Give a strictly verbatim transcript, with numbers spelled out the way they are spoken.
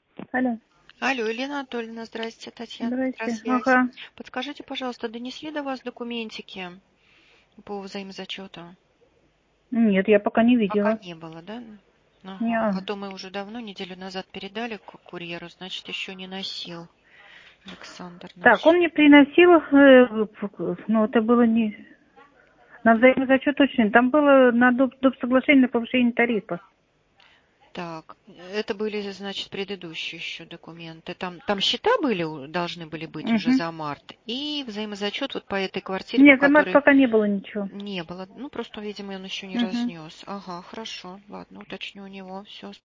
Алло, Алло, Елена Анатольевна, здрасте, Татьяна, здрасте. Микросвязь. Ага. Подскажите, пожалуйста, донесли до вас документики по взаимозачету? Нет, я пока не Пока видела. не было, да? Ага. Не. А то мы уже давно, неделю назад передали к курьеру, значит, еще не носил Александр Так, наш. он мне приносил, э, ну, это было не... На взаимозачет точно. Там было на доп. Доп. Соглашение на повышение тарифа. Так, это были, значит, предыдущие еще документы. Там, там счета были, у- должны были быть уже Угу. за март. И взаимозачет вот по этой квартире, по Нет, за март которой пока не было ничего. не было. Ну, просто, видимо, он еще не Угу. разнес. Ага, хорошо. Ладно, уточню у него. Все.